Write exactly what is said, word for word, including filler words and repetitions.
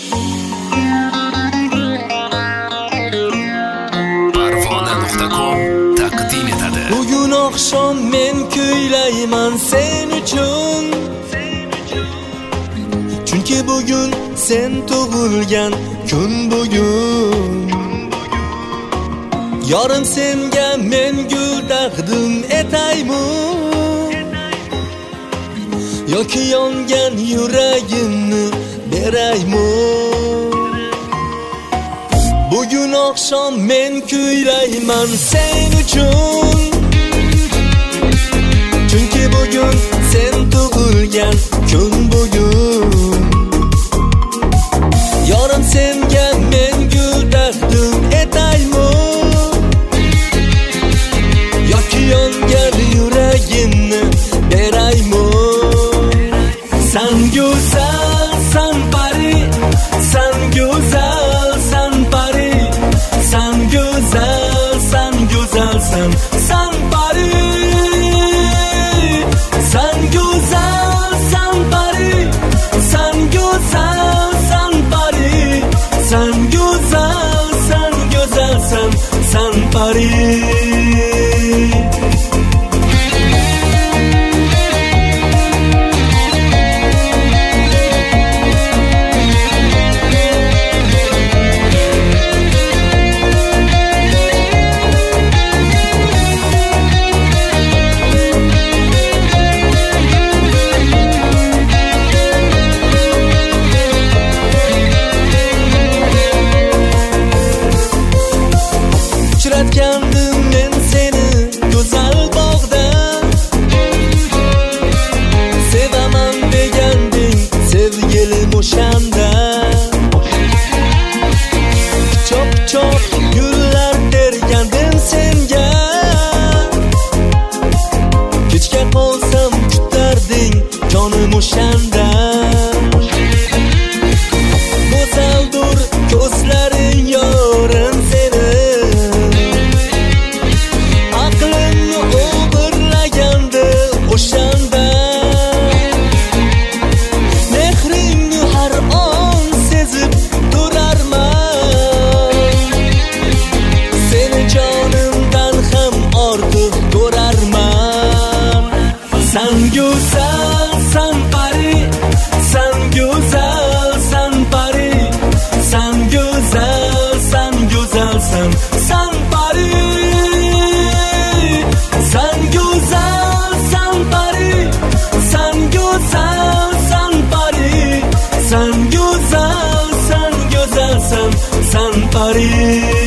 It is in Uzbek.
Parvona nuqta com taqdim etadi. Bugun oqshom men kuylayman sen uchun. Chunki bugun sen tug'ilgan kun bugun. Yorim senga men gul taqdim etaymi? Yoki yongan yuragimni beraymi? Bugun oqshom men kuylayman sen uchun. Chunki bugun sen tug'ilgan kun bugun. Yorim senga men gul taqdim etaymi? Yoki yongan yuragimni beraymi? San go'zal, san pari, san go'zal, san pari, san go'zal, san go'zal, san san pari, san go'zal, san pari, san go'zal, san pari, san go'zal, san go'zal, san san pari. Uchratgandim men seni go'zal bog'da. Sevaman deganding sevgilim o'shanda. Chop-chop gullar bergandim senga. Kechga qolsam kutarding jonim o'shanda. Go'zaldur ko'zlaring yorim seni. Aqlimni o'g'irlagandi o'shanda. Mehringni har on sezib turarman. Seni jonimdan ham ortiq ko'rarman. San go'zal, san pari, san go'zal, san pari, san go'zal, san go'zal, san san pari, san go'zal, san pari, san go'zal, san pari, san go'zal, san go'zal, san san pari.